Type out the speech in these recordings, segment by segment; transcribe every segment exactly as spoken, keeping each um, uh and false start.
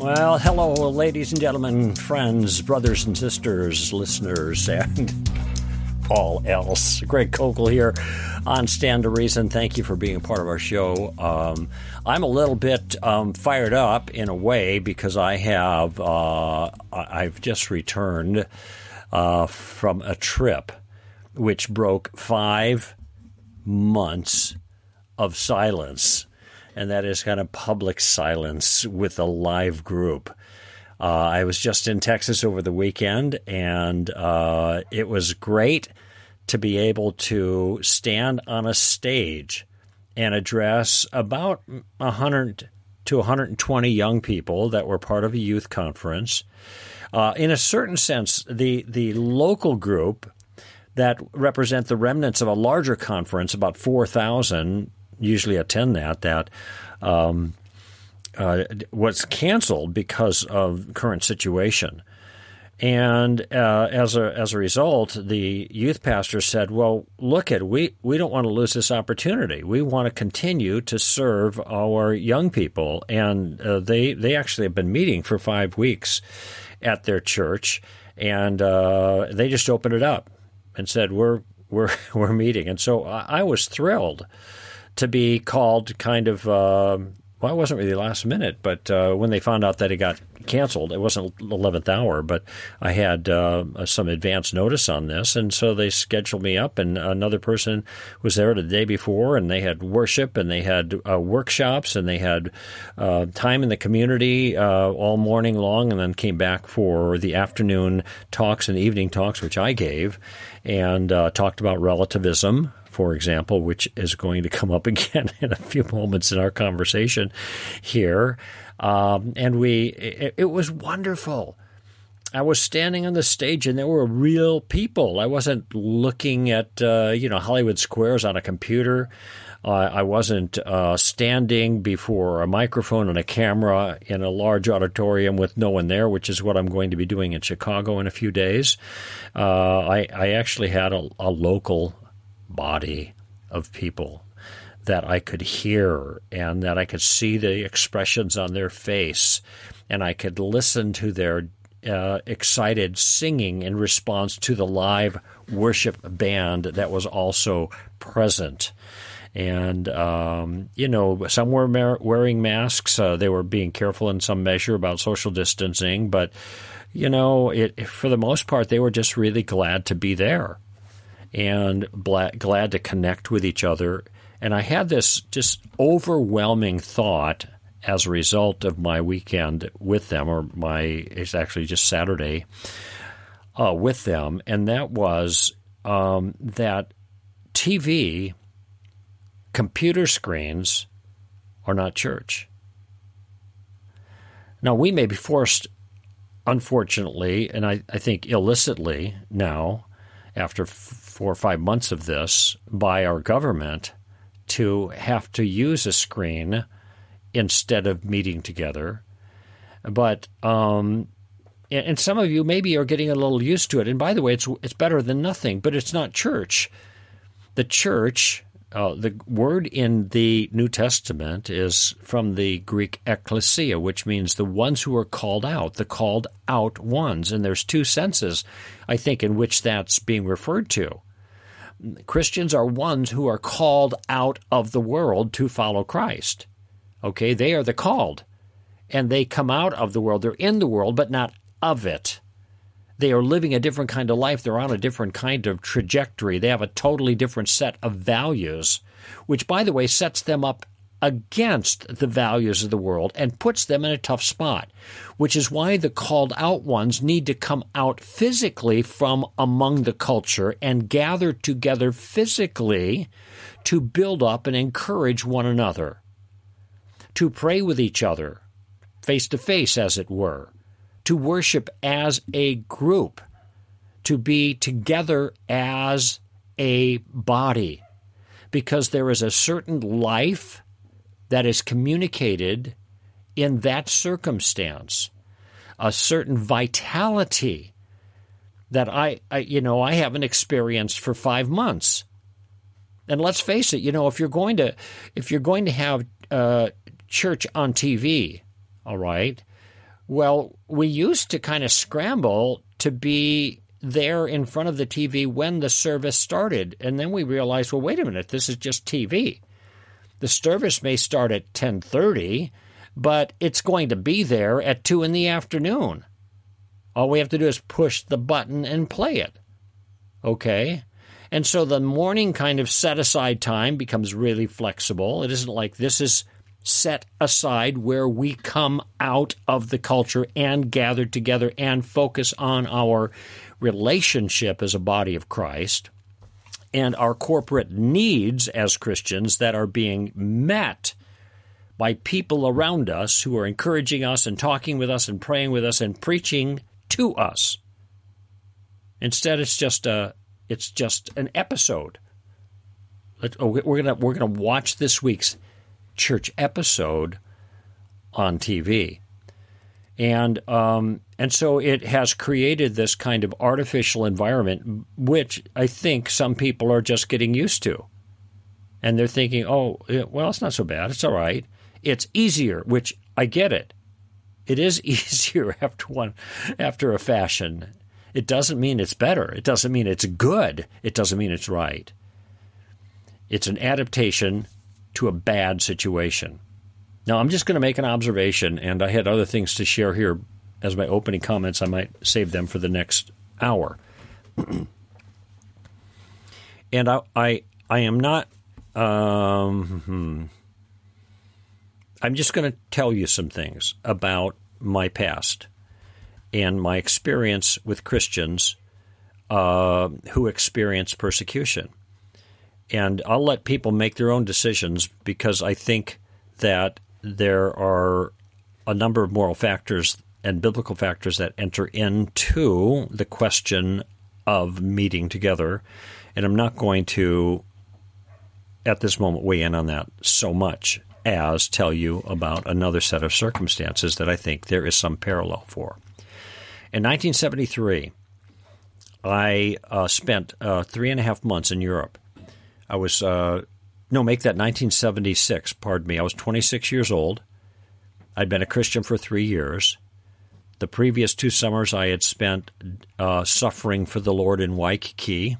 Well, hello, ladies and gentlemen, friends, brothers and sisters, listeners, and all else. Greg Kokel here on Stand to Reason. Thank you for being a part of our show. Um, I'm a little bit um, fired up in a way because I have uh, I've just returned uh, from a trip which broke five months of silence. And that is kind of public silence with a live group. Uh, I was just in Texas over the weekend, and uh, it was great to be able to stand on a stage and address about one hundred to one hundred twenty young people that were part of a youth conference. Uh, in a certain sense, the, the local group that represent the remnants of a larger conference, about four thousand usually attend that, that um, uh, was canceled because of current situation. And uh, as a as a result, the youth pastor said, well, look, at we, we don't want to lose this opportunity. We want to continue to serve our young people. And uh, they, they actually have been meeting for five weeks at their church, and uh, they just opened it up and said, we're, we're, we're meeting. And so I, I was thrilled to be called kind of, uh, well, it wasn't really last minute, but uh, when they found out that it got canceled, it wasn't eleventh hour, but I had uh, some advance notice on this, and so they scheduled me up, and another person was there the day before, and they had worship, and they had uh, workshops, and they had uh, time in the community uh, all morning long, and then came back for the afternoon talks and evening talks, which I gave, and uh, talked about relativism, for example, which is going to come up again in a few moments in our conversation here. Um, and we, it, it was wonderful. I was standing on the stage, and there were real people. I wasn't looking at, uh, you know, Hollywood squares on a computer. Uh, I wasn't uh, standing before a microphone and a camera in a large auditorium with no one there, which is what I'm going to be doing in Chicago in a few days. Uh, I, I actually had a, a local body of people that I could hear and that I could see the expressions on their face, and I could listen to their uh, excited singing in response to the live worship band that was also present. And, um, you know, some were ma- wearing masks. Uh, they were being careful in some measure about social distancing. But, you know, it, for the most part, they were just really glad to be there and bla- glad to connect with each other. And I had this just overwhelming thought as a result of my weekend with them, or my, it's actually just Saturday, uh, with them, and that was um, that T V, computer screens are not church. Now, we may be forced, unfortunately, and I, I think illicitly now, after f- four or five months of this, by our government, to have to use a screen instead of meeting together. But um, and some of you maybe are getting a little used to it. And by the way, it's it's better than nothing, but it's not church. The church, uh, the word in the New Testament is from the Greek ekklesia, which means the ones who are called out, the called out ones. And there's two senses, I think, in which that's being referred to. Christians are ones who are called out of the world to follow Christ. Okay, they are the called, and they come out of the world. They're in the world, but not of it. They are living a different kind of life. They're on a different kind of trajectory. They have a totally different set of values, which, by the way, sets them up against the values of the world and puts them in a tough spot, which is why the called out ones need to come out physically from among the culture and gather together physically to build up and encourage one another, to pray with each other, face to face, as it were, to worship as a group, to be together as a body, because there is a certain life that is communicated in that circumstance, a certain vitality that I, I, you know, I haven't experienced for five months. And let's face it, you know, if you're going to, if you're going to have uh, church on T V, all right, Well, we used to kind of scramble to be there in front of the T V when the service started. And then we realized, well, wait a minute, this is just T V. The service may start at ten thirty, but it's going to be there at two in the afternoon. All we have to do is push the button and play it. Okay? And so the morning kind of set-aside time becomes really flexible. It isn't like this is set aside where we come out of the culture and gather together and focus on our relationship as a body of Christ and our corporate needs as Christians that are being met by people around us who are encouraging us and talking with us and praying with us and preaching to us. Instead, it's just a it's just an episode. Let, oh, we're gonna we're gonna watch this week's church episode on T V. And um, and so it has created this kind of artificial environment, which I think some people are just getting used to. And they're thinking, oh, well, it's not so bad. It's all right. It's easier, which I get it. It is easier after one, after a fashion. It doesn't mean it's better. It doesn't mean it's good. It doesn't mean it's right. It's an adaptation to a bad situation. Now, I'm just going to make an observation, and I had other things to share here as my opening comments. I might save them for the next hour. And I, I, I am not. Um, hmm. I'm just going to tell you some things about my past and my experience with Christians uh, who experience persecution. And I'll let people make their own decisions because I think that there are a number of moral factors and biblical factors that enter into the question of meeting together. And I'm not going to, at this moment, weigh in on that so much as tell you about another set of circumstances that I think there is some parallel for. In nineteen seventy-three, I uh, spent uh, three and a half months in Europe. I was, uh, no, make that nineteen seventy-six, pardon me. I was twenty-six years old. I'd been a Christian for three years. The previous two summers I had spent uh, suffering for the Lord in Waikiki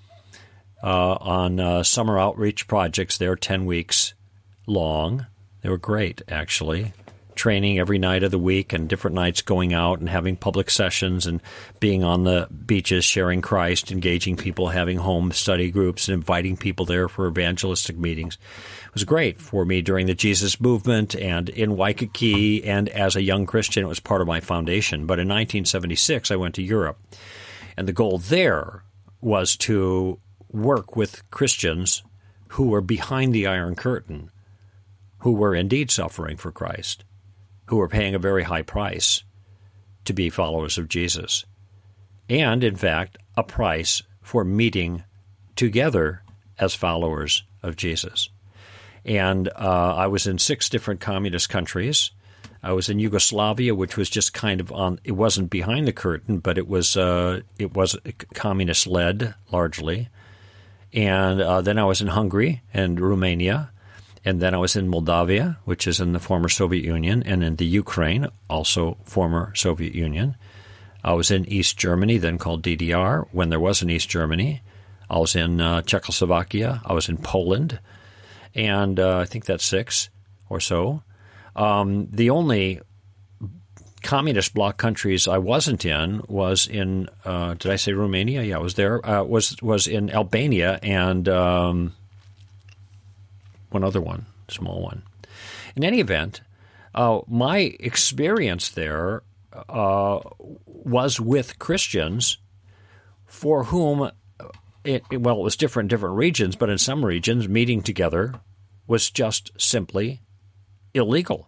uh, on uh, summer outreach projects there, ten weeks long. They were great, actually. Training every night of the week and different nights going out and having public sessions and being on the beaches, sharing Christ, engaging people, having home study groups, and inviting people there for evangelistic meetings. It was great for me during the Jesus movement and in Waikiki, and as a young Christian, it was part of my foundation. But in nineteen seventy-six, I went to Europe, and the goal there was to work with Christians who were behind the Iron Curtain, who were indeed suffering for Christ, who were paying a very high price to be followers of Jesus, and, in fact, a price for meeting together as followers of Jesus. And uh, I was in six different communist countries. I was in Yugoslavia, which was just kind of on, it wasn't behind the curtain, but it was uh, it was communist-led largely. And uh, then I was in Hungary and Romania. And then I was in Moldavia, which is in the former Soviet Union, and in the Ukraine, also former Soviet Union. I was in East Germany, then called D D R, when there was an East Germany. I was in uh, Czechoslovakia. I was in Poland. And uh, I think that's six or so. Um, the only communist bloc countries I wasn't in was in, uh, did I say Romania? Yeah, I was there. Uh, was was in Albania and um, one other one, small one. In any event, uh, my experience there uh, was with Christians for whom, it, it, well, it was different in different regions, but in some regions, meeting together was just simply illegal.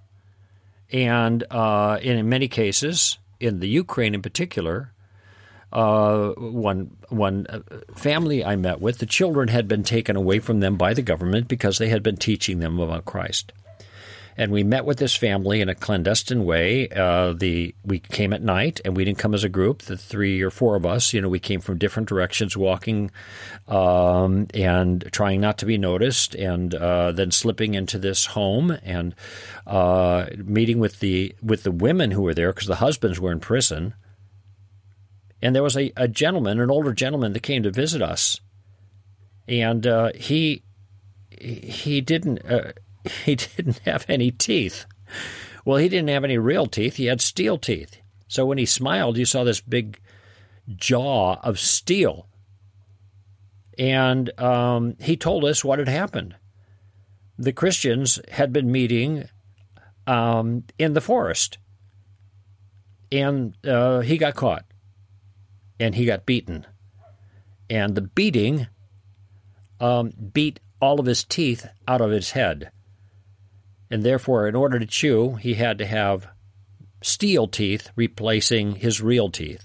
And uh, in many cases, in the Ukraine in particular, uh, one one family I met with, the children had been taken away from them by the government because they had been teaching them about Christ. And we met with this family in a clandestine way. Uh, the we came at night, and we didn't come as a group. The three or four of us, you know, we came from different directions, walking um, and trying not to be noticed, and uh, then slipping into this home and uh, meeting with the with the women who were there because the husbands were in prison. And there was a, a gentleman, an older gentleman, that came to visit us, and uh, he he didn't. Uh, He didn't have any teeth. Well, he didn't have any real teeth. He had steel teeth. So when he smiled, you saw this big jaw of steel. And um, he told us what had happened. The Christians had been meeting um, in the forest. And uh, he got caught. And he got beaten. And the beating um, beat all of his teeth out of his head. And therefore, in order to chew, he had to have steel teeth replacing his real teeth.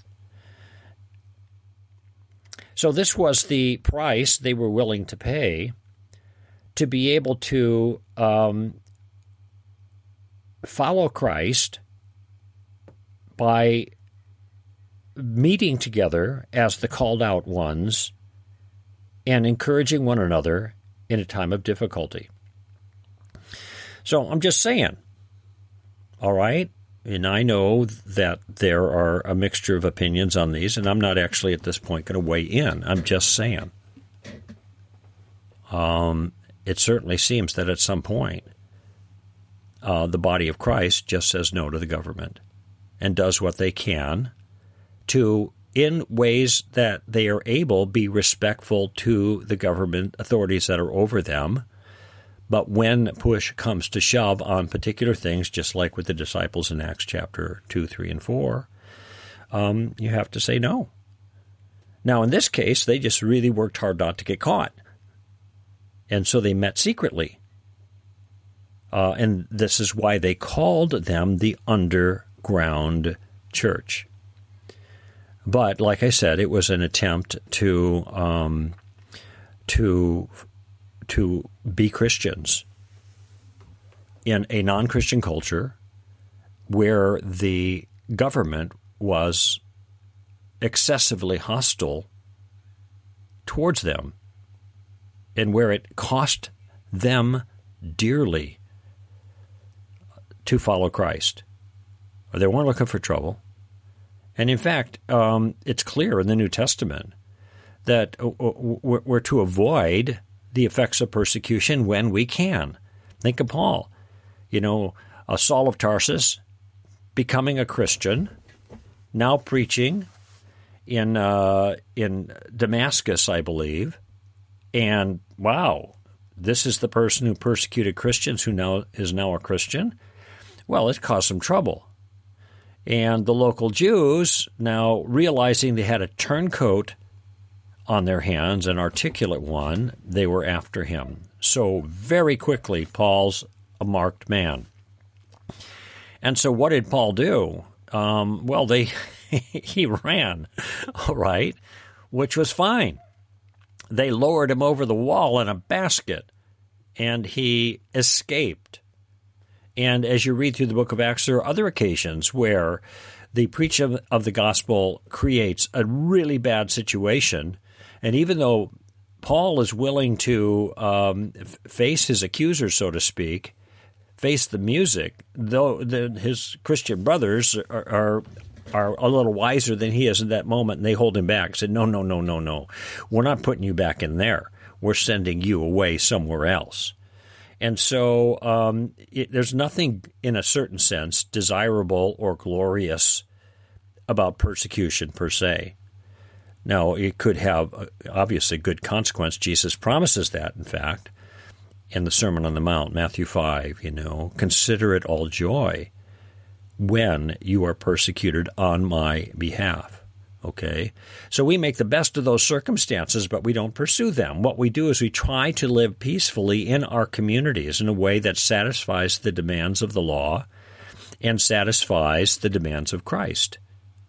So this was the price they were willing to pay to be able to um, follow Christ by meeting together as the called out ones and encouraging one another in a time of difficulty. So I'm just saying, all right? And I know that there are a mixture of opinions on these, and I'm not actually at this point going to weigh in. I'm just saying. Um, it certainly seems that at some point, uh, the body of Christ just says no to the government and does what they can to, in ways that they are able, be respectful to the government authorities that are over them. But when push comes to shove on particular things, just like with the disciples in Acts chapter two, three, and four, um, you have to say no. Now, in this case, they just really worked hard not to get caught. And so they met secretly. Uh, and this is why they called them the underground church. But, like I said, it was an attempt to um, to... to be Christians in a non-Christian culture where the government was excessively hostile towards them and where it cost them dearly to follow Christ. They weren't looking for trouble. And in fact, um, it's clear in the New Testament that we're to avoid the effects of persecution when we can. Think of Paul, you know, uh, Saul of Tarsus, becoming a Christian, now preaching in uh, in Damascus, I believe, and wow, this is the person who persecuted Christians who now is now a Christian. Well, it caused some trouble, and the local Jews, now realizing they had a turncoat on their hands, an articulate one, they were after him. So very quickly, Paul's a marked man. And so what did Paul do? Um, well, they he ran, all right, which was fine. They lowered him over the wall in a basket, and he escaped. And as you read through the book of Acts, there are other occasions where the preaching of, of the gospel creates a really bad situation. And even though Paul is willing to um, f- face his accusers, so to speak, face the music, though the, his Christian brothers are, are are a little wiser than he is in that moment, and they hold him back. Said, no, no, no, no, no. We're not putting you back in there. We're sending you away somewhere else. And so um, it, there's nothing, in a certain sense, desirable or glorious about persecution per se. Now, it could have, obviously, good consequence. Jesus promises that, in fact, in the Sermon on the Mount, Matthew five, you know, consider it all joy when you are persecuted on my behalf, okay? So we make the best of those circumstances, but we don't pursue them. What we do is we try to live peacefully in our communities in a way that satisfies the demands of the law and satisfies the demands of Christ.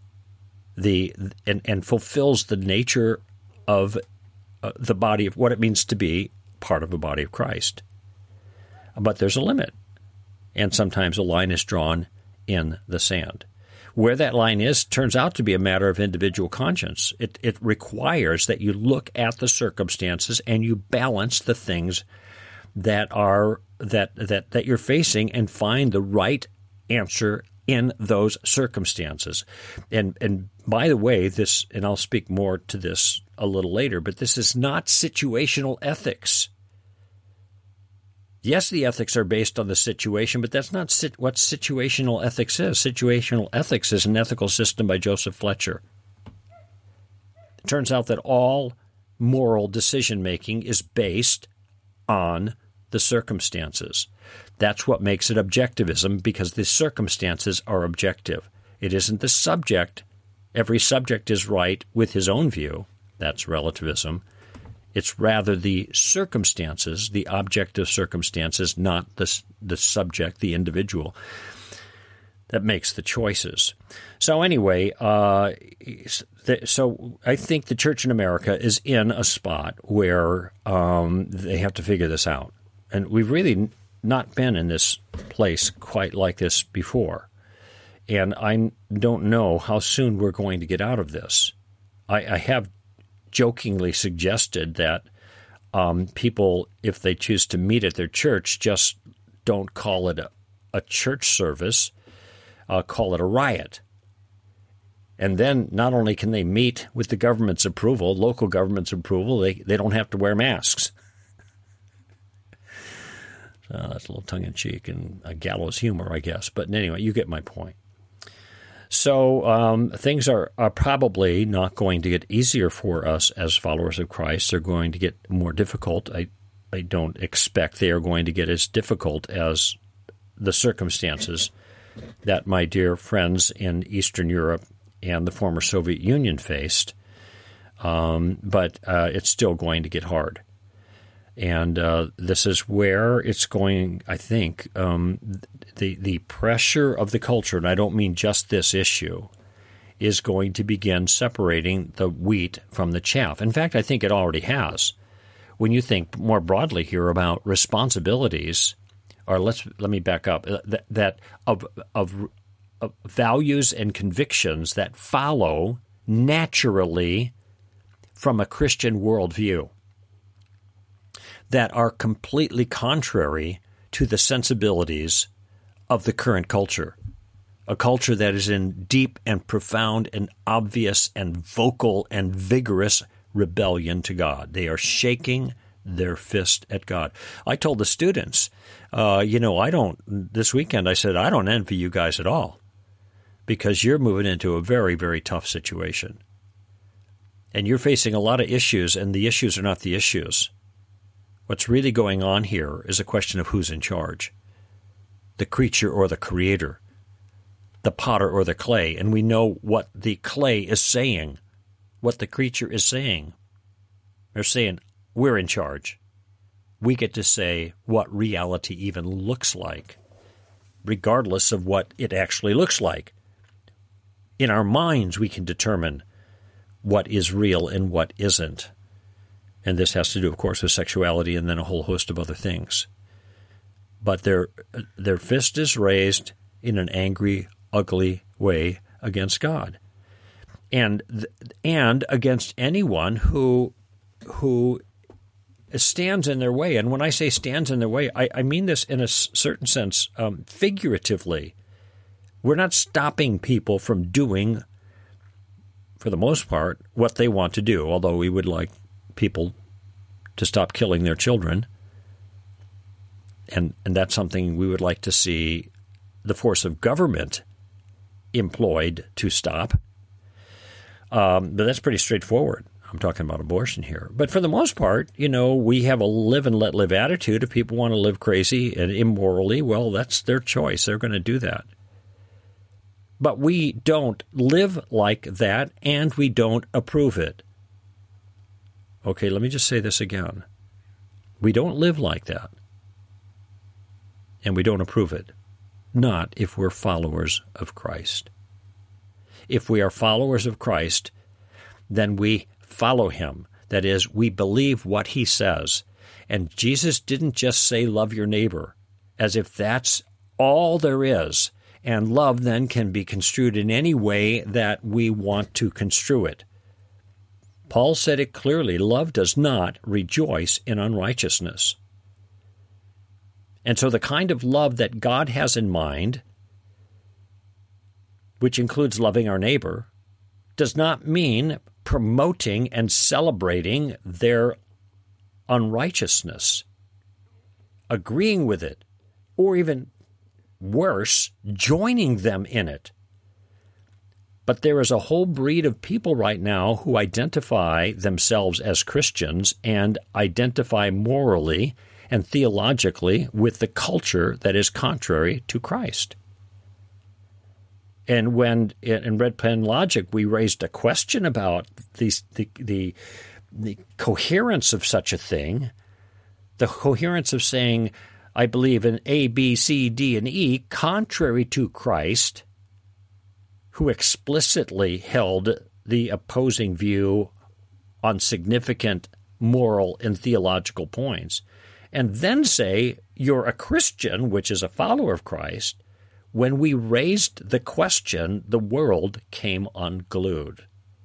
The and, and fulfills the nature of uh, the body of what it means to be part of a body of Christ. But there's a limit. and sometimes a line is drawn in the sand. Where that line is turns out to be a matter of individual conscience. It, it requires that you look at the circumstances and you balance the things that are that that that you're facing and find the right answer in those circumstances. And and by the way, this, and I'll speak more to this a little later, but this is not situational ethics. Yes, the ethics are based on the situation, but that's not sit- what situational ethics is. Situational ethics is an ethical system by Joseph Fletcher. It turns out that all moral decision-making is based on the circumstances. That's what makes it objectivism, because the circumstances are objective. It isn't the subject. Every subject is right with his own view. That's relativism. It's rather the circumstances, the objective circumstances, not the, the subject, the individual, that makes the choices. So anyway, uh, so I think the church in America is in a spot where um, they have to figure this out. And we've really not been in this place quite like this before. And I don't know how soon we're going to get out of this. I, I have jokingly suggested that um, people, if they choose to meet at their church, just don't call it a, a church service, uh, call it a riot. And then not only can they meet with the government's approval, local government's approval, they, they don't have to wear masks. So that's a little tongue-in-cheek and a gallows humor, I guess. But anyway, you get my point. So um, things are, are probably not going to get easier for us as followers of Christ. They're going to get more difficult. I, I don't expect they are going to get as difficult as the circumstances that my dear friends in Eastern Europe and the former Soviet Union faced. Um, but uh, it's still going to get hard. And uh, this is where it's going, I think, um, the the pressure of the culture, and I don't mean just this issue, is going to begin separating the wheat from the chaff. In fact, I think it already has. When you think more broadly here about responsibilities, or let's let me back up, that, that of, of of values and convictions that follow naturally from a Christian worldview, that are completely contrary to the sensibilities of the current culture, a culture that is in deep and profound and obvious and vocal and vigorous rebellion to God. They are shaking their fist at God. I told the students, uh, you know, I don't, this weekend I said, I don't envy you guys at all, because you're moving into a very, very tough situation. And you're facing a lot of issues, and the issues are not the issues. What's really going on here is a question of who's in charge, the creature or the creator, the potter or the clay. And we know what the clay is saying, what the creature is saying. They're saying, we're in charge. We get to say what reality even looks like, regardless of what it actually looks like. In our minds, we can determine what is real and what isn't. And this has to do, of course, with sexuality and then a whole host of other things. But their their fist is raised in an angry, ugly way against God, and and against anyone who who stands in their way. And when I say stands in their way, I, I mean this in a certain sense, um, figuratively. We're not stopping people from doing, for the most part, what they want to do, although we would like people to stop killing their children. And and that's something we would like to see the force of government employed to stop. Um, but that's pretty straightforward. I'm talking about abortion here. But for the most part, you know, we have a live and let live attitude. If people want to live crazy and immorally, well, that's their choice. They're going to do that. But we don't live like that, and we don't approve it. Okay, let me just say this again. We don't live like that, and we don't approve it. Not if we're followers of Christ. If we are followers of Christ, then we follow him. That is, we believe what he says. And Jesus didn't just say, love your neighbor, as if that's all there is. And love then can be construed in any way that we want to construe it. Paul said it clearly, love does not rejoice in unrighteousness. And so the kind of love that God has in mind, which includes loving our neighbor, does not mean promoting and celebrating their unrighteousness, agreeing with it, or even worse, joining them in it. But there is a whole breed of people right now who identify themselves as Christians and identify morally and theologically with the culture that is contrary to Christ. And when in Red Pen Logic we raised a question about these, the, the, the coherence of such a thing, the coherence of saying, I believe in A, B, C, D, and E, contrary to Christ, who explicitly held the opposing view on significant moral and theological points, and then say you're a Christian, which is a follower of Christ. When we raised the question, the world came unglued.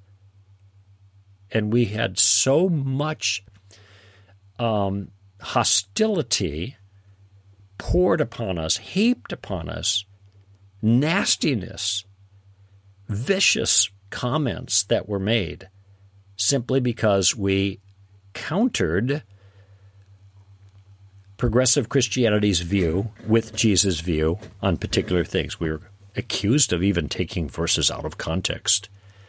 And we had so much um, hostility poured upon us, heaped upon us, nastiness, vicious comments that were made simply because we countered progressive Christianity's view with Jesus' view on particular things. We were accused of even taking verses out of context.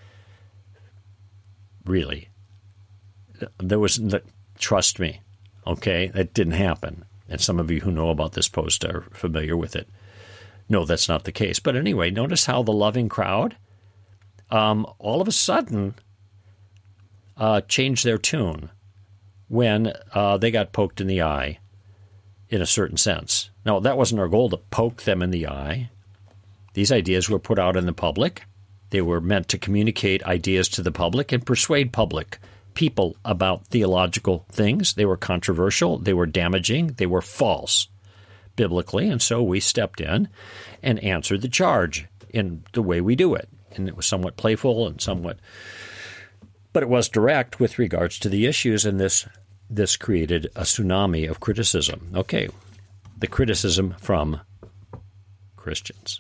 Really. There was, trust me, okay, that didn't happen. And some of you who know about this post are familiar with it. No, that's not the case. But anyway, notice how the loving crowd um, all of a sudden uh, changed their tune when uh, they got poked in the eye in a certain sense. Now, that wasn't our goal to poke them in the eye. These ideas were put out in the public. They were meant to communicate ideas to the public and persuade public people about theological things. They were controversial, they were damaging, they were false biblically, and so we stepped in and answered the charge in the way we do it. And it was somewhat playful and somewhat, but it was direct with regards to the issues, and this this created a tsunami of criticism. Okay, the criticism from Christians.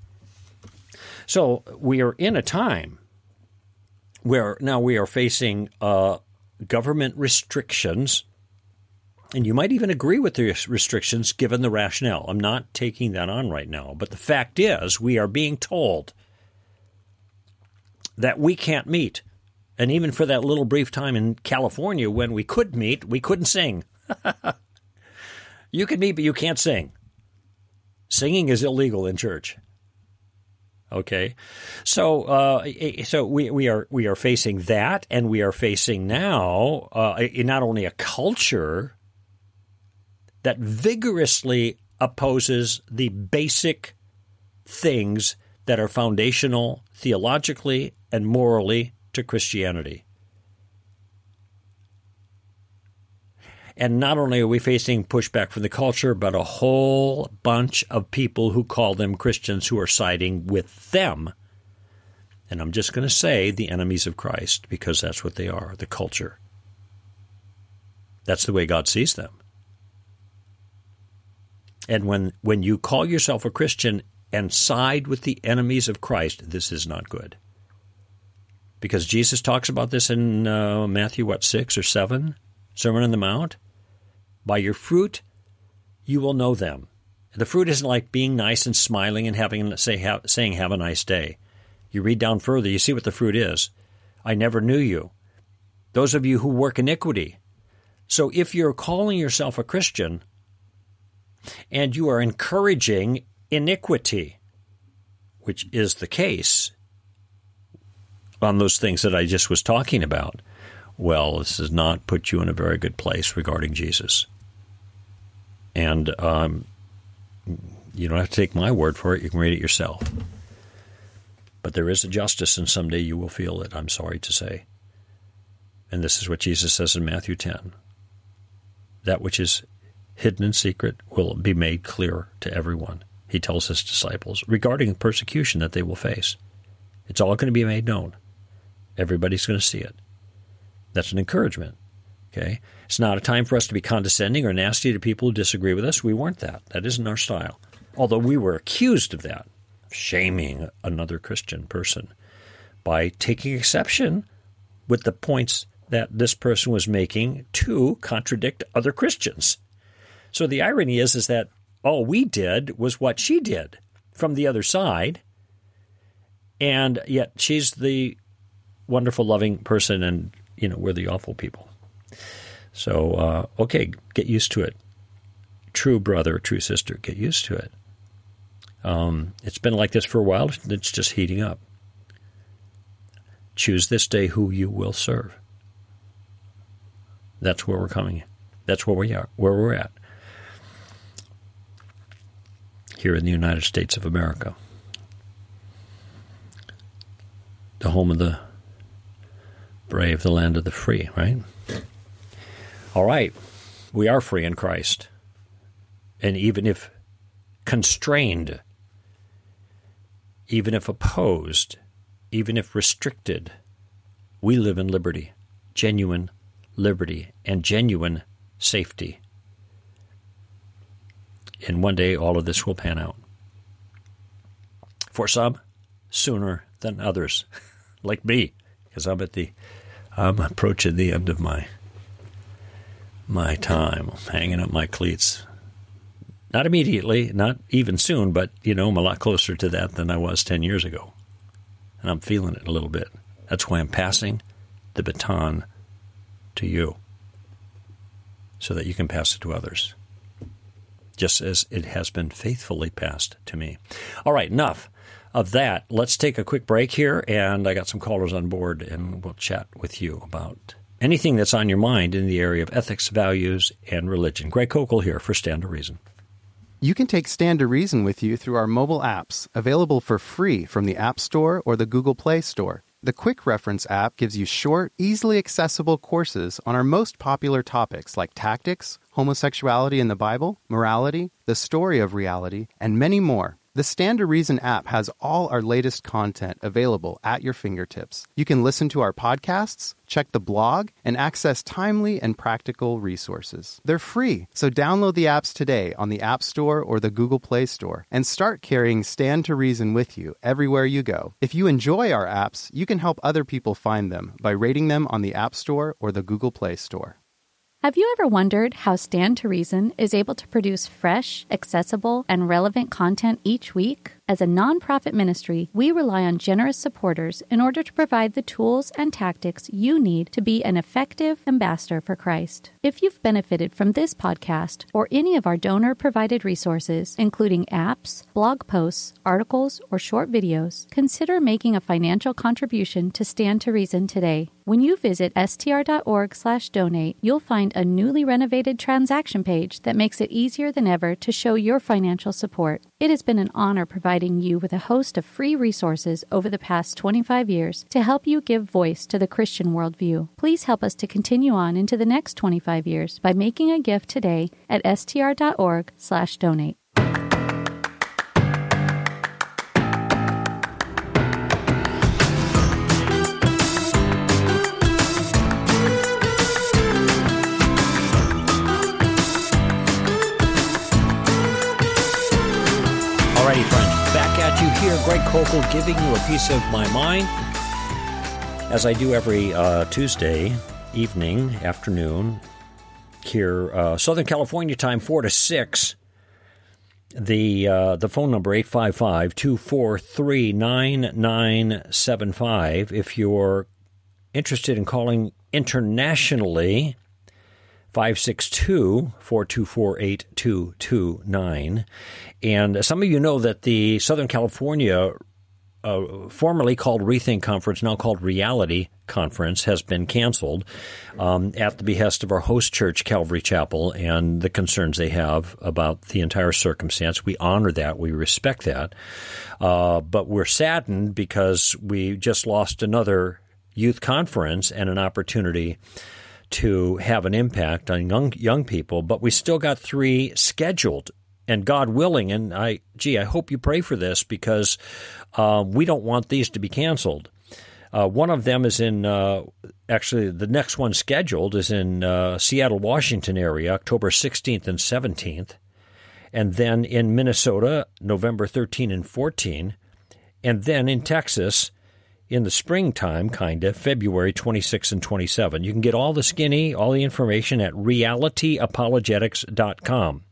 So we are in a time where now we are facing uh, government restrictions, and you might even agree with the restrictions given the rationale. I'm not taking that on right now, but the fact is we are being told that we can't meet. And even for that little brief time in California when we could meet, we couldn't sing. You can meet, but you can't sing. Singing is illegal in church. Okay, so uh, so we we are we are facing that, and we are facing now uh, not only a culture that vigorously opposes the basic things that are foundational theologically and morally to Christianity. And not only are we facing pushback from the culture, but a whole bunch of people who call them Christians who are siding with them. And I'm just going to say the enemies of Christ, because that's what they are, the culture. That's the way God sees them. And when, when you call yourself a Christian and side with the enemies of Christ, this is not good. Because Jesus talks about this in uh, Matthew, what, six or seven? Sermon on the Mount. By your fruit, you will know them. The fruit isn't like being nice and smiling and having say ha, saying have a nice day. You read down further, you see what the fruit is. I never knew you. Those of you who work iniquity. So if you're calling yourself a Christian and you are encouraging iniquity, which is the case on those things that I just was talking about, well, this does not put you in a very good place regarding Jesus. And um, you don't have to take my word for it. You can read it yourself. But there is a justice, and someday you will feel it, I'm sorry to say. And this is what Jesus says in Matthew ten. That which is hidden in secret will be made clear to everyone. he tells his disciples, regarding the persecution that they will face. It's all going to be made known. Everybody's going to see it. That's an encouragement. Okay? It's not a time for us to be condescending or nasty to people who disagree with us. We weren't that. That isn't our style. Although we were accused of that, shaming another Christian person by taking exception with the points that this person was making to contradict other Christians. So the irony is, is that all we did was what she did from the other side, and yet she's the wonderful, loving person, and, you know, we're the awful people. So, uh, okay, get used to it. True brother, true sister, get used to it. Um, it's been like this for a while. It's just heating up. Choose this day who you will serve. That's where we're coming. That's where we are, where we're at. Here in the United States of America. The home of the brave, the land of the free, right? All right. We are free in Christ. And even if constrained, even if opposed, even if restricted, we live in liberty, genuine liberty, and genuine safety. And one day all of this will pan out. For some, sooner than others, like me, because I'm at the, I'm approaching the end of my, my time, I'm hanging up my cleats. Not immediately, not even soon, but, you know, I'm a lot closer to that than I was ten years ago. And I'm feeling it a little bit. That's why I'm passing the baton to you, so that you can pass it to others, just as it has been faithfully passed to me. All right, enough of that. Let's take a quick break here, and I got some callers on board, and we'll chat with you about anything that's on your mind in the area of ethics, values, and religion. Greg Koukl here for Stand to Reason. You can take Stand to Reason with you through our mobile apps, available for free from the App Store or the Google Play Store. The Quick Reference app gives you short, easily accessible courses on our most popular topics like tactics, homosexuality in the Bible, morality, the story of reality, and many more. The Stand to Reason app has all our latest content available at your fingertips. You can listen to our podcasts, check the blog, and access timely and practical resources. They're free, so download the apps today on the App Store or the Google Play Store and start carrying Stand to Reason with you everywhere you go. If you enjoy our apps, you can help other people find them by rating them on the App Store or the Google Play Store. Have you ever wondered how Stand to Reason is able to produce fresh, accessible, and relevant content each week? As a nonprofit ministry, we rely on generous supporters in order to provide the tools and tactics you need to be an effective ambassador for Christ. If you've benefited from this podcast or any of our donor-provided resources, including apps, blog posts, articles, or short videos, consider making a financial contribution to Stand to Reason today. When you visit str.org slash donate, you'll find a newly renovated transaction page that makes it easier than ever to show your financial support. It has been an honor providing you with a host of free resources over the past twenty-five years to help you give voice to the Christian worldview. Please help us to continue on into the next twenty-five years by making a gift today at str.org slash donate. Alrighty, friends, back at you here. Greg Koukl giving you a piece of my mind, as I do every uh, Tuesday evening, afternoon, here, uh, Southern California time, four to six. The uh, the phone number, eight five five, two four three, nine nine seven five. If you're interested in calling internationally, five six two, four two four, eight two two nine. And some of you know that the Southern California, uh, formerly called Rethink Conference, now called Reality Conference, has been canceled um, at the behest of our host church, Calvary Chapel, and the concerns they have about the entire circumstance. We honor that. We respect that. Uh, but we're saddened because we just lost another youth conference and an opportunity to have an impact on young young people, but we still got three scheduled and God willing, and I, gee, I hope you pray for this because uh, we don't want these to be canceled. Uh, one of them is in, uh, actually, the next one scheduled is in uh, Seattle, Washington area, October sixteenth and seventeenth. And then in Minnesota, November thirteenth and fourteenth. And then in Texas, in the springtime, kind of, February twenty-sixth and twenty-seventh. You can get all the skinny, all the information at reality apologetics dot com.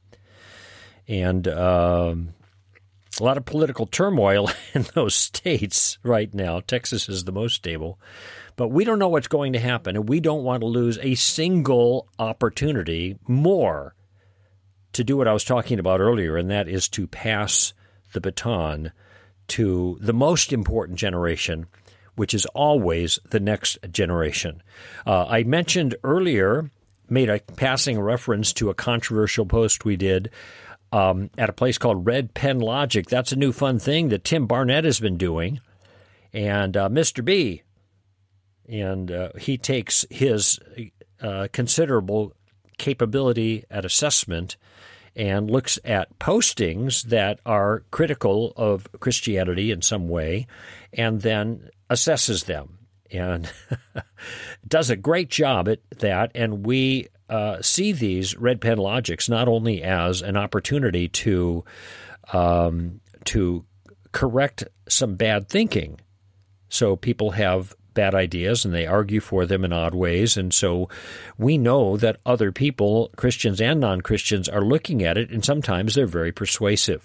And um, a lot of political turmoil in those states right now. Texas is the most stable. But we don't know what's going to happen, and we don't want to lose a single opportunity more to do what I was talking about earlier, and that is to pass the baton to the most important generation, which is always the next generation. Uh, I mentioned earlier, made a passing reference to a controversial post we did um, at a place called Red Pen Logic. That's a new fun thing that Tim Barnett has been doing. And uh, Mister B, and uh, he takes his uh, considerable capability at assessment and looks at postings that are critical of Christianity in some way, and then assesses them, and does a great job at that. And we uh, see these Red Pen Logics not only as an opportunity to um, to correct some bad thinking, so people have bad ideas and they argue for them in odd ways. And so we know that other people, Christians and non-Christians, are looking at it, and sometimes they're very persuasive.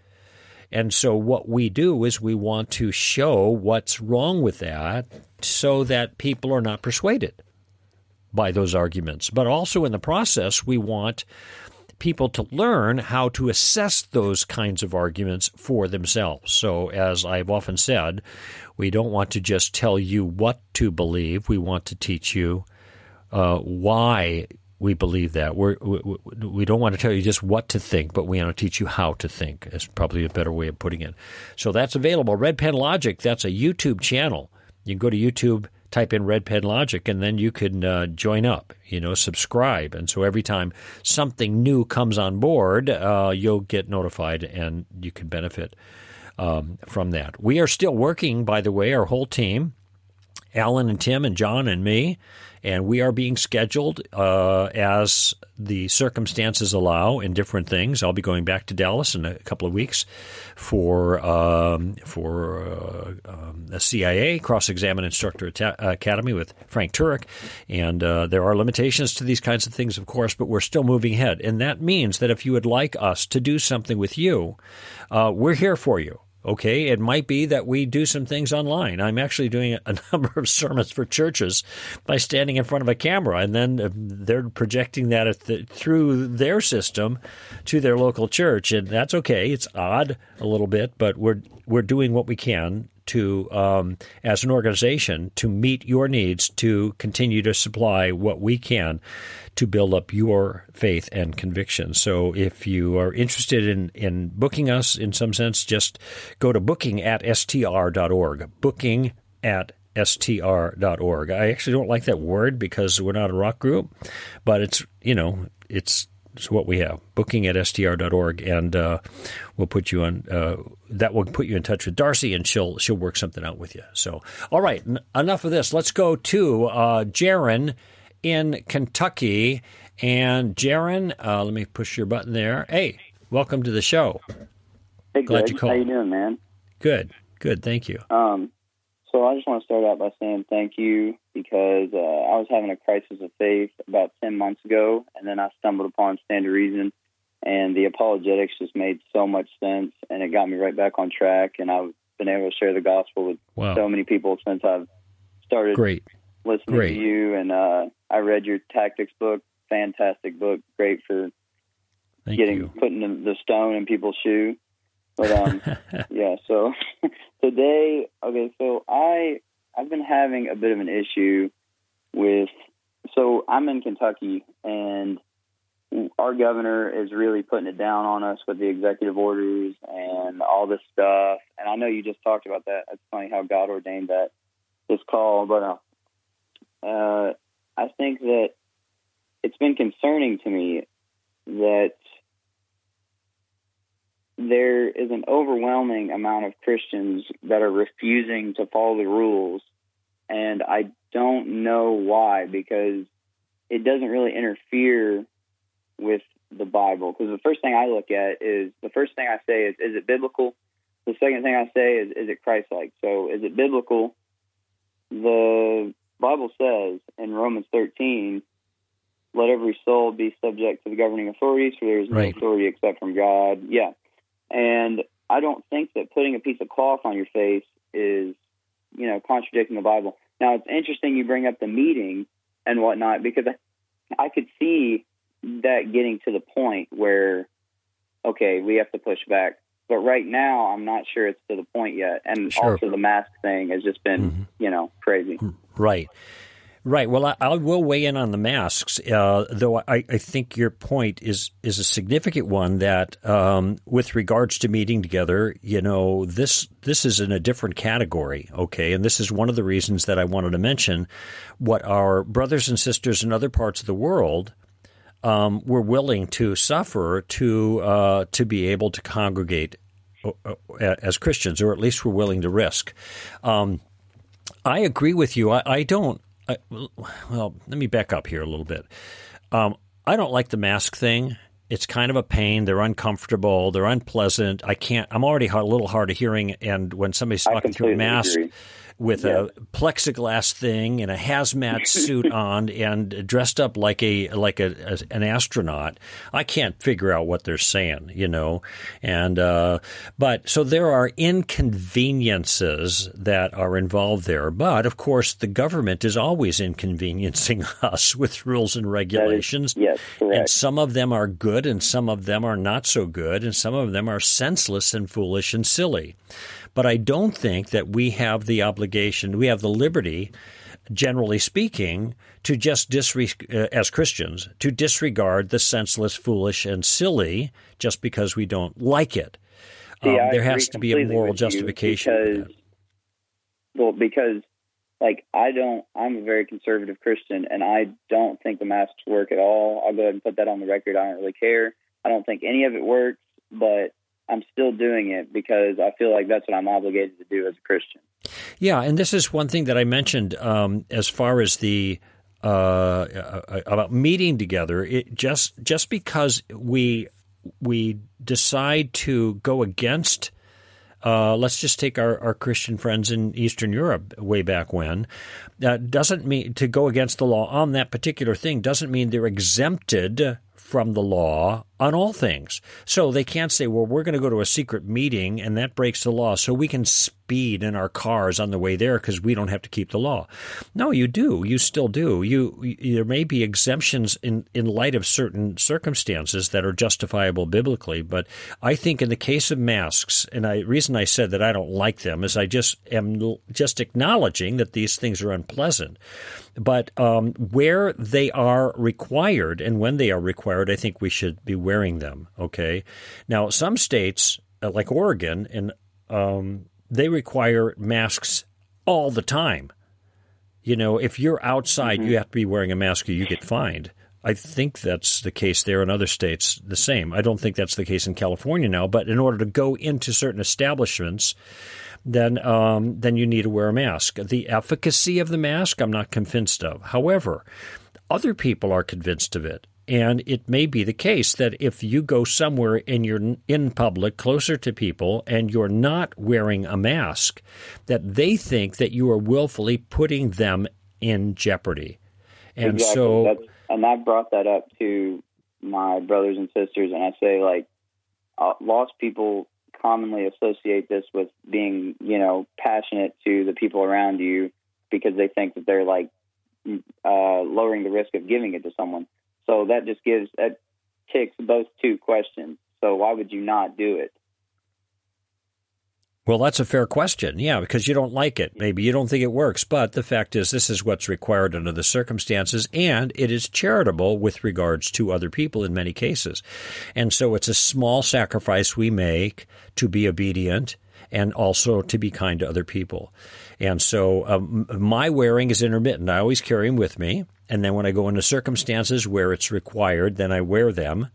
And so what we do is we want to show what's wrong with that so that people are not persuaded by those arguments. But also in the process, we want people to learn how to assess those kinds of arguments for themselves. So as I've often said, we don't want to just tell you what to believe. We want to teach you uh, why we believe that. We're, we, we don't want to tell you just what to think, but we want to teach you how to think. Is probably a better way of putting it. So that's available. Red Pen Logic, that's a YouTube channel. You can go to YouTube, type in Red Pen Logic, and then you can uh, join up, you know, subscribe. And so every time something new comes on board, uh, you'll get notified and you can benefit um, from that. We are still working, by the way, our whole team, Alan and Tim and John and me, and we are being scheduled uh, as the circumstances allow in different things. I'll be going back to Dallas in a couple of weeks for um, for uh, um, a C I A, Cross-Examine Instructor At- Academy with Frank Turek. And uh, there are limitations to these kinds of things, of course, but we're still moving ahead. And that means that if you would like us to do something with you, uh, we're here for you. Okay, it might be that we do some things online. I'm actually doing a number of sermons for churches by standing in front of a camera, and then they're projecting that at the, through their system to their local church, and that's okay. It's odd a little bit, but we're we're doing what we can to, um, as an organization, to meet your needs, to continue to supply what we can to build up your faith and conviction. So if you are interested in, in booking us in some sense, just go to booking at S T R dot org, booking at S T R dot org. I actually don't like that word because we're not a rock group, but it's, you know, it's It's what we have, booking at S T R dot org, and uh, we'll put you on. Uh, that will put you in touch with Darcy, and she'll she'll work something out with you. So, all right, n- enough of this. Let's go to uh, Jaron in Kentucky. And Jaron, uh, let me push your button there. Hey, welcome to the show. Hey, Glad Greg. you called. How you doing, man? Good, good. Thank you. Um, so I just want to start out by saying thank you because uh, I was having a crisis of faith about ten months ago, and then I stumbled upon Stand to Reason, and the apologetics just made so much sense, and it got me right back on track, and I've been able to share the gospel with Wow. so many people since I've started Great. listening Great. to you, and uh, I read your tactics book, fantastic book, great for Thank getting you. putting the, the stone in people's shoe. But um, yeah, so today, okay, so I I've been having a bit of an issue with. So I'm in Kentucky, and our governor is really putting it down on us with the executive orders and all this stuff. And I know you just talked about that. It's funny how God ordained that this call, but uh, uh, I think that it's been concerning to me that there is an overwhelming amount of Christians that are refusing to follow the rules, and I don't know why, because it doesn't really interfere with the Bible. Because the first thing I look at is, the first thing I say is, is it biblical? The second thing I say is, is it Christ-like? So is it biblical? The Bible says in Romans thirteen, let every soul be subject to the governing authorities, for there is no right. authority except from God. Yeah. And I don't think that putting a piece of cloth on your face is, you know, contradicting the Bible. Now, it's interesting you bring up the meeting and whatnot, because I could see that getting to the point where, okay, we have to push back. But right now, I'm not sure it's to the point yet. And sure. also the mask thing has just been, mm-hmm. you know, crazy. Right. Right. Well, I, I will weigh in on the masks, uh, though I, I think your point is is a significant one, that um, with regards to meeting together, you know, this this is in a different category, okay? And this is one of the reasons that I wanted to mention what our brothers and sisters in other parts of the world um, were willing to suffer to uh, to be able to congregate as Christians, or at least were willing to risk. Um, I agree with you. I, I don't. I, well, let me back up here a little bit. Um, I don't like the mask thing. It's kind of a pain. They're uncomfortable. They're unpleasant. I can't. I'm already a little hard of hearing, and when somebody's talking through a mask agree. with yeah. a plexiglass thing and a hazmat suit on and dressed up like a like a, a an astronaut, I can't figure out what they're saying, you know. And uh, but so there are inconveniences that are involved there. But of course, the government is always inconveniencing us with rules and regulations. Is, yes, correct. And some of them are good, and some of them are not so good, and some of them are senseless and foolish and silly. But I don't think that we have the obligation, we have the liberty, generally speaking, to just disre- uh, as Christians, to disregard the senseless, foolish, and silly just because we don't like it. See, um, there has to be a moral justification because, for that. Well, because, like, I don't, I'm a very conservative Christian, and I don't think the masks work at all. I'll go ahead and put that on the record. I don't really care. I don't think any of it works, but I'm still doing it because I feel like that's what I'm obligated to do as a Christian. Yeah, and this is one thing that I mentioned um, as far as the uh, about meeting together. It just just because we we decide to go against, uh, let's just take our, our Christian friends in Eastern Europe way back when, that doesn't mean to go against the law on that particular thing doesn't mean they're exempted from the law on all things. So they can't say, well, we're going to go to a secret meeting and that breaks the law, so we can speed in our cars on the way there because we don't have to keep the law. No, you do. You still do. You, you there may be exemptions in, in light of certain circumstances that are justifiable biblically, but I think in the case of masks, and the reason I said that I don't like them is I just am just acknowledging that these things are unpleasant. But um, where they are required and when they are required, I think we should be wearing them, okay? Now, some states, uh, like Oregon, and um, they require masks all the time. You know, if you're outside, mm-hmm. you have to be wearing a mask or you get fined. I think that's the case there in other states the same. I don't think that's the case in California now, but in order to go into certain establishments, then um, then you need to wear a mask. The efficacy of the mask, I'm not convinced of. However, other people are convinced of it. And it may be the case that if you go somewhere and you're in public, closer to people, and you're not wearing a mask, that they think that you are willfully putting them in jeopardy. And exactly. so, That's, and I brought that up to my brothers and sisters, and I say, like, uh, lost people commonly associate this with being, you know, passionate to the people around you because they think that they're, like, uh, lowering the risk of giving it to someone. So that just gives, that ticks those two questions. So why would you not do it? Well, that's a fair question, yeah, because you don't like it. Maybe you don't think it works, but the fact is this is what's required under the circumstances, and it is charitable with regards to other people in many cases. And so it's a small sacrifice we make to be obedient and also to be kind to other people. And so um, my wearing is intermittent. I always carry them with me, and then when I go into circumstances where it's required, then I wear them.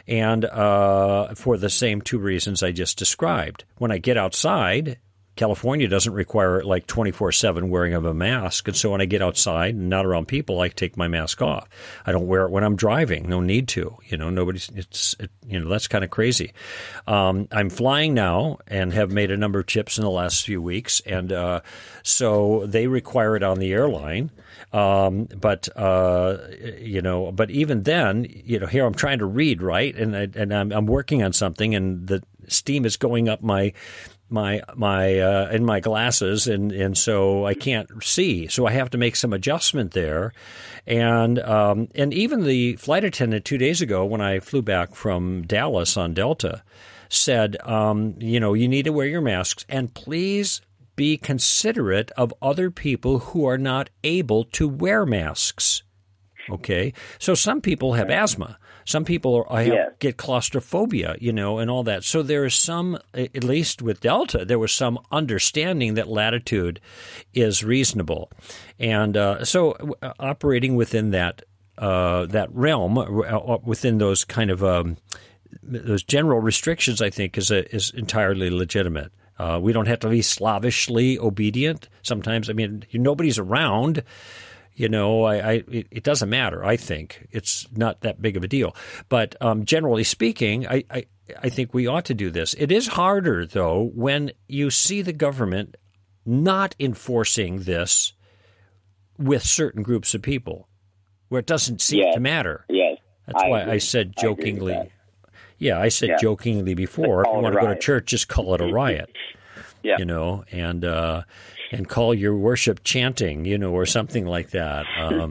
and uh, for the same two reasons I just described. When I get outside, California doesn't require like twenty-four seven wearing of a mask. And so when I get outside and not around people, I take my mask off. I don't wear it when I'm driving. No need to. You know, nobody's, it's, it, you know, that's kind of crazy. Um, I'm flying now and have made a number of trips in the last few weeks. And uh, so they require it on the airline. Um, but, uh, you know, but even then, you know, here I'm trying to read, right? And, I, and I'm, I'm working on something and the steam is going up my my my uh, in my glasses, and, and so I can't see. So I have to make some adjustment there. And um, and even the flight attendant two days ago when I flew back from Dallas on Delta said, um, you know, you need to wear your masks and please be considerate of other people who are not able to wear masks. Okay, so some people have asthma. Some people are, have, yes. get claustrophobia, you know, and all that. So there is some, at least with Delta, there was some understanding that latitude is reasonable, and uh, so uh, operating within that uh, that realm, uh, within those kind of um, those general restrictions, I think is a, is entirely legitimate. Uh, we don't have to be slavishly obedient. Sometimes, I mean, nobody's around. You know, I, I it, it doesn't matter. I think it's not that big of a deal. But um, generally speaking, I, I I think we ought to do this. It is harder, though, when you see the government not enforcing this with certain groups of people, where it doesn't seem yes. to matter. Yes, that's I why agree. I said jokingly. I yeah, I said yeah. jokingly before. If you want to go to church, just call it a riot. yeah, you know, and. Uh, And call your worship chanting, you know, or something like that. Um,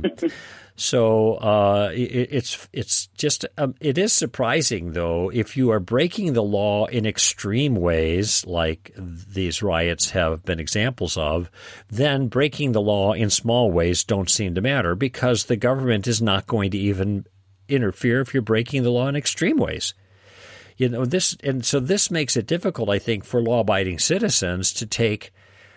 so uh, it, it's it's just um, it is surprising, though, if you are breaking the law in extreme ways, like these riots have been examples of, then breaking the law in small ways don't seem to matter because the government is not going to even interfere if you're breaking the law in extreme ways. You know this, and so this makes it difficult, I think, for law-abiding citizens to take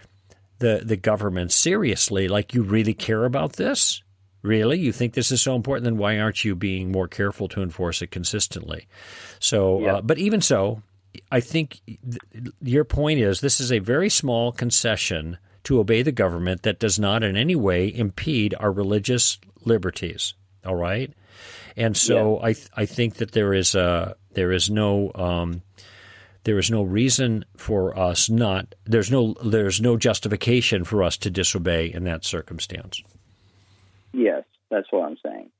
the the government seriously. Like, you really care about this? Really? You think this is so important? Then why aren't you being more careful to enforce it consistently? So, yeah. uh, but even so, I think th- your point is this is a very small concession to obey the government that does not in any way impede our religious liberties. All right? And so yeah. I th- I think that there is a there is no um, There is no reason for us not – there's no there's no justification for us to disobey in that circumstance. Yes, that's what I'm saying.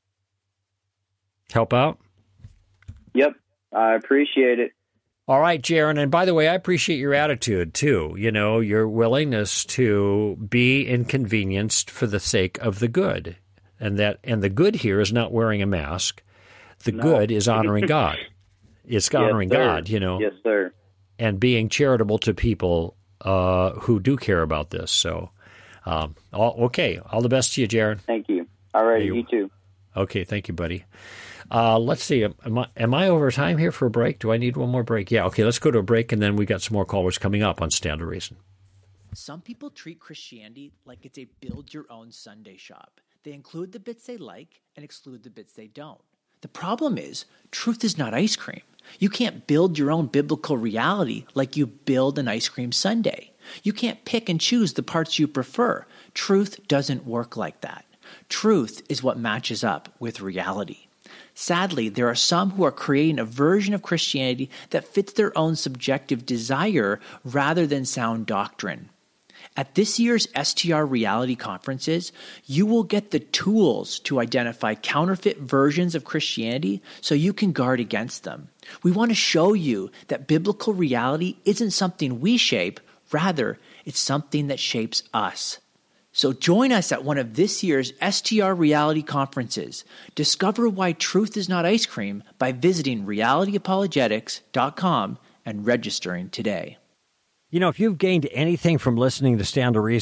Help out? Yep, I appreciate it. All right, Jaron. And by the way, I appreciate your attitude too, you know, your willingness to be inconvenienced for the sake of the good. And that and the good here is not wearing a mask. The no. good is honoring God. It's honoring yes, God, you know. Yes, sir. And being charitable to people uh, who do care about this. So, um, all, okay. All the best to you, Jaron. Thank you. All right, you, you too. Okay, thank you, buddy. Uh, let's see. Am I, am I over time here for a break? Do I need one more break? Yeah, okay, let's go to a break, and then we got some more callers coming up on Stand to Reason. Some people treat Christianity like it's a build-your-own Sunday shop. They include the bits they like and exclude the bits they don't. The problem is, truth is not ice cream. You can't build your own biblical reality like you build an ice cream sundae. You can't pick and choose the parts you prefer. Truth doesn't work like that. Truth is what matches up with reality. Sadly, there are some who are creating a version of Christianity that fits their own subjective desire rather than sound doctrine. At this year's S T R Reality Conferences, you will get the tools to identify counterfeit versions of Christianity so you can guard against them. We want to show you that biblical reality isn't something we shape, rather, it's something that shapes us. So join us at one of this year's S T R Reality Conferences. Discover why truth is not ice cream by visiting reality apologetics dot com and registering today. You know, if you've gained anything from listening to Stand to Reason,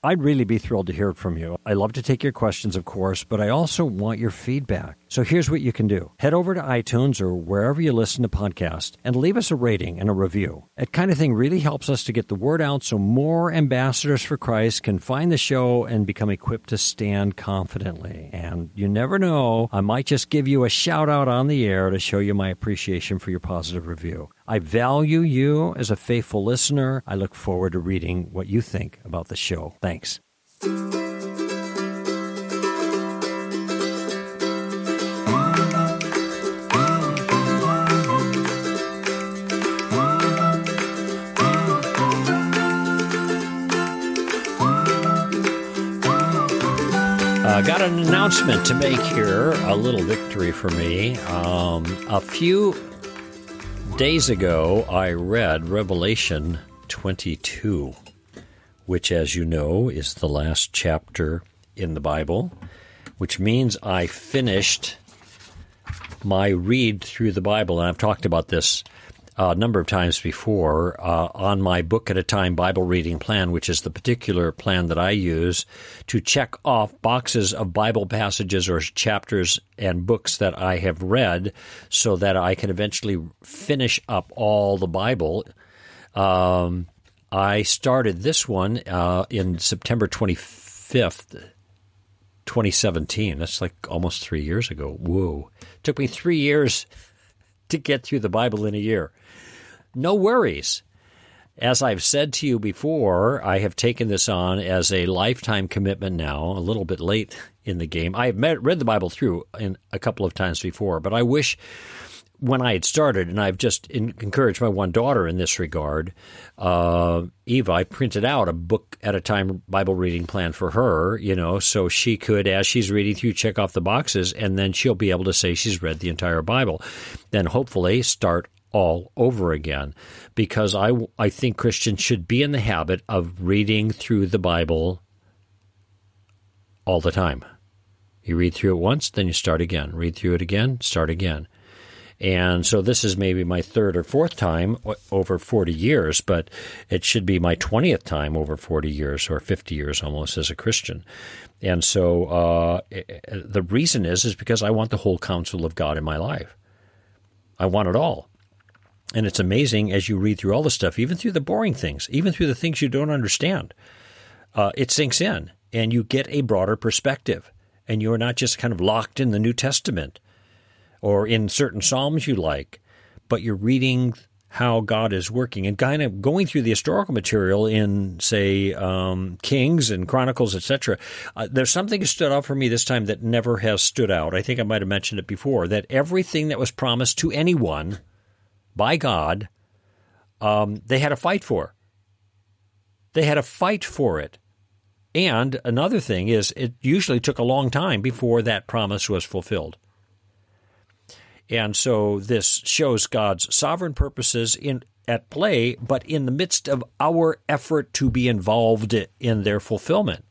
I'd really be thrilled to hear from you. I love to take your questions, of course, but I also want your feedback. So here's what you can do. Head over to iTunes or wherever you listen to podcasts and leave us a rating and a review. That kind of thing really helps us to get the word out so more ambassadors for Christ can find the show and become equipped to stand confidently. And you never know, I might just give you a shout out on the air to show you my appreciation for your positive review. I value you as a faithful listener. I look forward to reading what you think about the show. Thanks. I uh, got an announcement to make here, a little victory for me. Um, a few days ago, I read Revelation twenty-two, which, as you know, is the last chapter in the Bible, which means I finished my read through the Bible. And I've talked about this a number of times before uh, on my Book at a Time Bible reading plan, which is the particular plan that I use to check off boxes of Bible passages or chapters and books that I have read so that I can eventually finish up all the Bible. Um, I started this one uh, in September twenty-fifth, twenty seventeen. That's like almost three years ago. Whoa. It took me three years to get through the Bible in a year. No worries. As I've said to you before, I have taken this on as a lifetime commitment now, a little bit late in the game. I have met, read the Bible through in a couple of times before, but I wish when I had started, and I've just in, encouraged my one daughter in this regard, uh, Eva, I printed out a book at a time Bible reading plan for her, you know, so she could, as she's reading through, check off the boxes, and then she'll be able to say she's read the entire Bible. Then hopefully start all over again, because I, I think Christians should be in the habit of reading through the Bible all the time. You read through it once, then you start again. Read through it again, start again. And so this is maybe my third or fourth time over forty years, but it should be my twentieth time over forty years or fifty years almost as a Christian. And so uh, the reason is, is because I want the whole counsel of God in my life. I want it all. And it's amazing as you read through all the stuff, even through the boring things, even through the things you don't understand, uh, it sinks in and you get a broader perspective. And you're not just kind of locked in the New Testament or in certain Psalms you like, but you're reading how God is working and kind of going through the historical material in, say, um, Kings and Chronicles, et cetera. Uh, there's something that stood out for me this time that never has stood out. I think I might have mentioned it before, that everything that was promised to anyone by God, um, they had to fight for. They had to fight for it. And another thing is it usually took a long time before that promise was fulfilled. And so this shows God's sovereign purposes in at play, but in the midst of our effort to be involved in their fulfillment.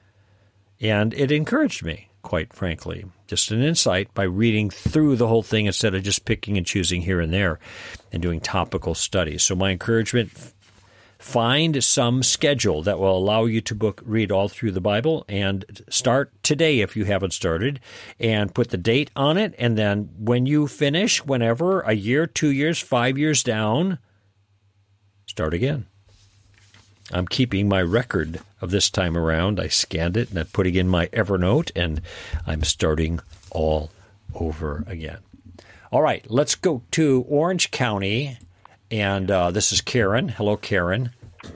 And it encouraged me, quite frankly. Just an insight by reading through the whole thing instead of just picking and choosing here and there and doing topical studies. So my encouragement, find some schedule that will allow you to book, read all through the Bible, and start today if you haven't started, and put the date on it. And then when you finish, whenever, a year, two years, five years down, start again. I'm keeping my record of this time around. I scanned it and I'm putting in my Evernote, and I'm starting all over again. All right, let's go to Orange County. And uh, this is Karen. Hello, Karen.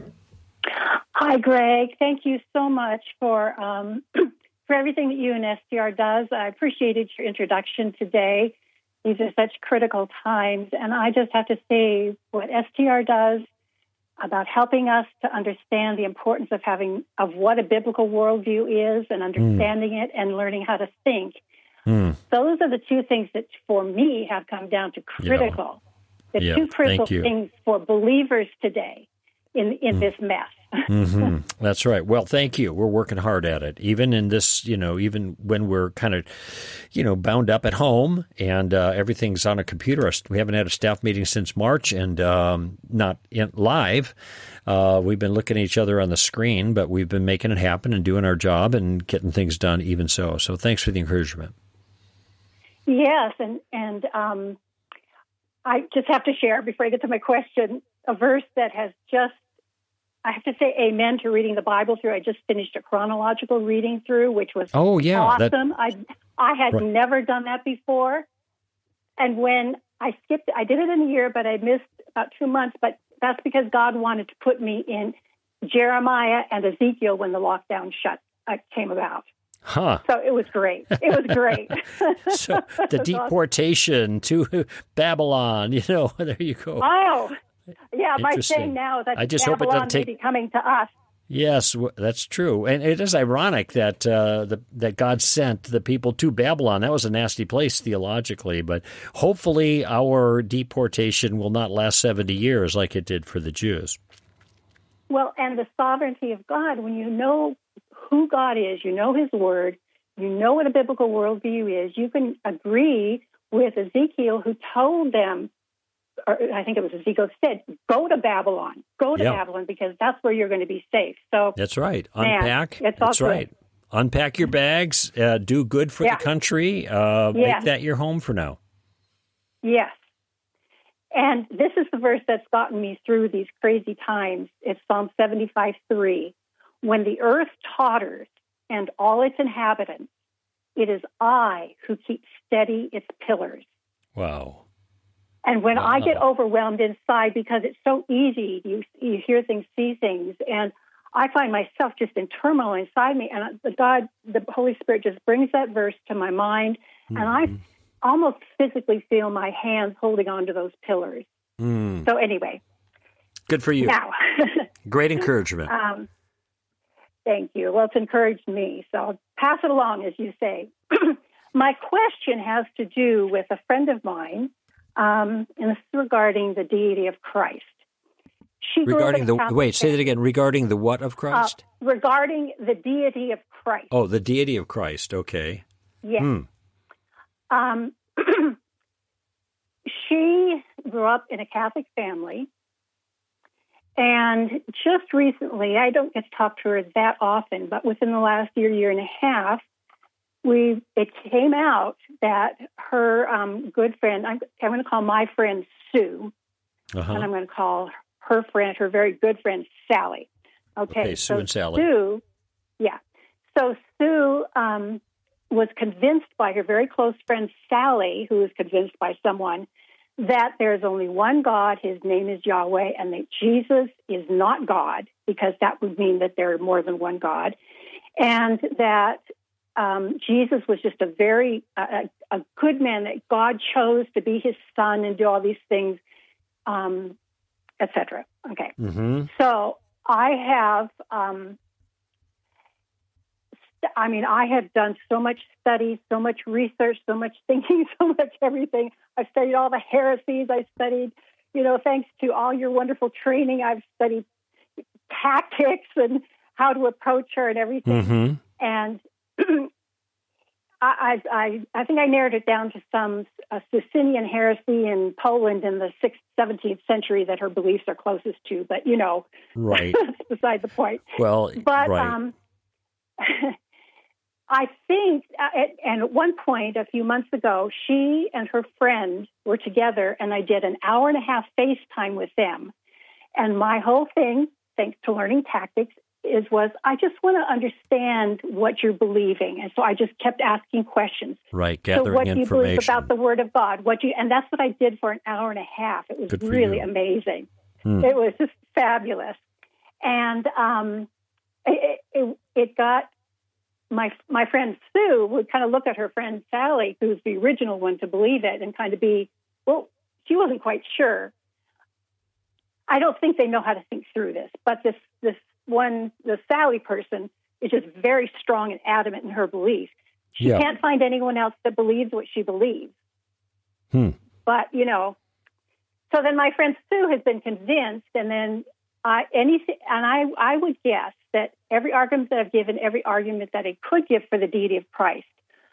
Hi, Greg. Thank you so much for um, for everything that you and S T R does. I appreciated your introduction today. These are such critical times. And I just have to say what S T R does about helping us to understand the importance of having of what a biblical worldview is and understanding mm. it and learning how to think. Mm. Those are the two things that, for me, have come down to critical. Yeah. The yeah, two critical things for believers today. in in mm. this mess. Mm-hmm. That's right. Well, thank you. We're working hard at it, even in this, you know, even when we're kind of, you know, bound up at home and uh, everything's on a computer. We haven't had a staff meeting since March and um, not in, live. Uh, we've been looking at each other on the screen, but we've been making it happen and doing our job and getting things done even so. So thanks for the encouragement. Yes, and, and um, I just have to share, before I get to my question, a verse that has just, I have to say amen to reading the Bible through. I just finished a chronological reading through, which was oh, yeah, awesome. that... I I had right. never done that before. And when I skipped, I did it in a year, but I missed about two months. But that's because God wanted to put me in Jeremiah and Ezekiel when the lockdown shut uh, came about. Huh. So it was great. It was great. So the deportation to Babylon, you know, there you go. Oh, yeah, my saying now is that I just Babylon hope it doesn't take... may be coming to us. Yes, that's true. And it is ironic that uh, the, that God sent the people to Babylon. That was a nasty place theologically, but hopefully our deportation will not last seventy years like it did for the Jews. Well, and the sovereignty of God, when you know who God is, you know his word, you know what a biblical worldview is, you can agree with Ezekiel, who told them, or I think it was Ezekiel said, go to Babylon, go to yeah. Babylon, because that's where you're going to be safe. So that's right. Unpack. Man, that's right. Good. Unpack your bags, uh, do good for yeah. the country, uh, yeah. make that your home for now. Yes. And this is the verse that's gotten me through these crazy times. It's Psalm seventy-five three. When the earth totters and all its inhabitants, it is I who keep steady its pillars. Wow. And when wow. I get overwhelmed inside, because it's so easy, you you hear things, see things, and I find myself just in turmoil inside me. And the God, the Holy Spirit just brings that verse to my mind, mm-hmm. and I almost physically feel my hands holding on to those pillars. Mm. So anyway. Good for you. Now. Great encouragement. Um, thank you. Well, it's encouraged me, so I'll pass it along, as you say. My question has to do with a friend of mine, um, and this is regarding the deity of Christ. She regarding the Catholic wait, say that again. Regarding the what of Christ? Uh, regarding the deity of Christ. Oh, the deity of Christ. Okay. Yes. Hmm. Um, she grew up in a Catholic family, and just recently, I don't get to talk to her that often, but within the last year, year and a half, we it came out that her um, good friend, I'm, I'm going to call my friend Sue, uh-huh. and I'm going to call her friend, her very good friend, Sally. Okay, okay Sue so and Sally. Sue, yeah. So Sue um, was convinced by her very close friend, Sally, who was convinced by someone, that there's only one God, his name is Yahweh, and that Jesus is not God, because that would mean that there are more than one God, and that um, Jesus was just a very, uh, a good man, that God chose to be his son and do all these things, um, et cetera. Okay. Mm-hmm. So I have, um, st- I mean, I have done so much study, so much research, so much thinking, so much everything. I've studied all the heresies. I've studied, you know, thanks to all your wonderful training, I've studied tactics and how to approach her and everything. Mm-hmm. And I, I, I think I narrowed it down to some uh, Socinian heresy in Poland in the sixth, seventeenth century that her beliefs are closest to. But, you know, right. that's beside the point. Well, but right. um, I think, uh, at, and at one point a few months ago, she and her friend were together, and I did an hour and a half FaceTime with them. And my whole thing, thanks to learning tactics, is was I just want to understand what you're believing, and so I just kept asking questions. Right, gathering so what do you information believe about the Word of God? What do you? And that's what I did for an hour and a half. It was Good for really you. amazing. Hmm. It was just fabulous, and um, it, it, it got my my friend Sue would kind of look at her friend Sally, who's the original one to believe it, and kind of be, well, she wasn't quite sure. I don't think they know how to think through this, but this this. One, the Sally person is just very strong and adamant in her belief. She yeah. can't find anyone else that believes what she believes. Hmm. But, you know, so then my friend Sue has been convinced, and then I anything, and I, I would guess that every argument that I've given, every argument that I could give for the deity of Christ,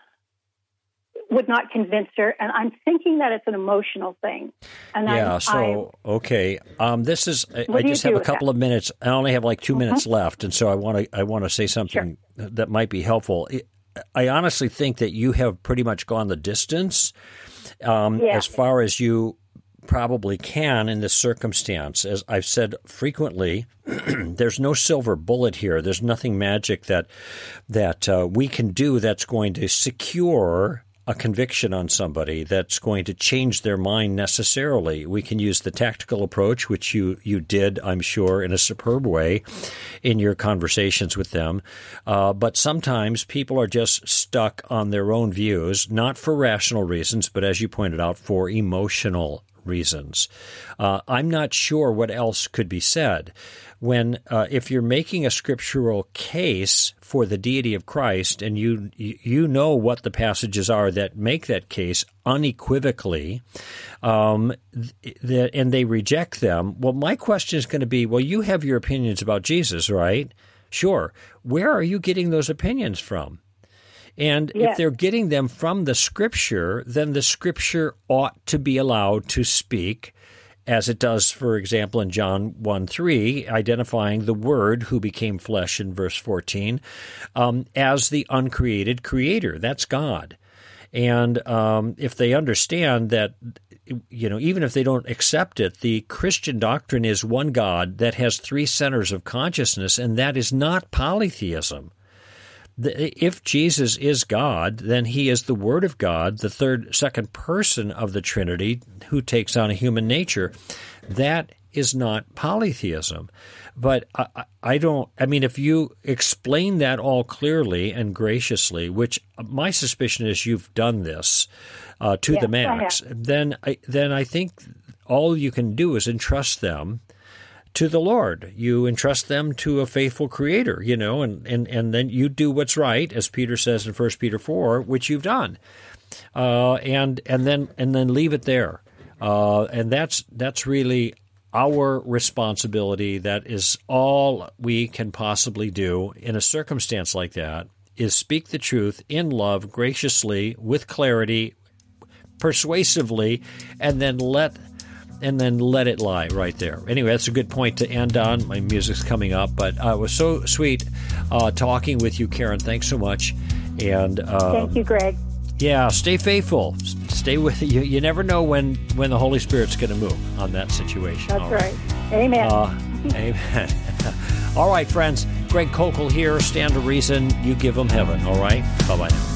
would not convince her, and I'm thinking that it's an emotional thing. And yeah. I, so I, okay, um, this is. I, What I do you just do have a with couple that? of minutes. I only have like two Mhm. minutes left, and so I want to. I want to say something that might be helpful. I honestly think that you have pretty much gone the distance, um, Yeah. as far as you probably can in this circumstance. As I've said frequently, there's no silver bullet here. There's nothing magic that that uh, we can do that's going to secure a conviction on somebody, that's going to change their mind necessarily. We can use the tactical approach, which you, you did, I'm sure, in a superb way in your conversations with them. Uh, but sometimes people are just stuck on their own views, not for rational reasons, but as you pointed out, for emotional reasons. Uh, I'm not sure what else could be said. When, uh, if you're making a scriptural case for the deity of Christ, and you you know what the passages are that make that case unequivocally, um, th- and they reject them, well, my question is going to be, well, you have your opinions about Jesus, right? Sure. Where are you getting those opinions from? And Yes. if they're getting them from the Scripture, then the Scripture ought to be allowed to speak, as it does, for example, in John one three, identifying the Word who became flesh in verse fourteen, um, as the uncreated creator. That's God. And um, if they understand that, you know, even if they don't accept it, the Christian doctrine is one God that has three centers of consciousness, and that is not polytheism. If Jesus is God, then he is the Word of God, the third, second person of the Trinity who takes on a human nature. That is not polytheism. But I, I don't, I mean, if you explain that all clearly and graciously, which my suspicion is you've done this uh, to Yes, the max, I have. then I, then I think all you can do is entrust them to the Lord. You entrust them to a faithful Creator, you know, and, and, and then you do what's right, as Peter says in First Peter four, which you've done, uh, and and then and then leave it there, uh, and that's that's really our responsibility. That is all we can possibly do in a circumstance like that, is speak the truth in love, graciously, with clarity, persuasively, and then let. And then let it lie right there. Anyway, that's a good point to end on. My music's coming up, but uh, it was so sweet uh, talking with you, Karen. Thanks so much. And um, Thank you, Greg. yeah, stay faithful. Stay with you. You never know when, when the Holy Spirit's going to move on that situation. That's All right. Amen. Uh, amen. All right, friends. Greg Koukl here. Stand to reason. You give them heaven. All right. Bye bye now.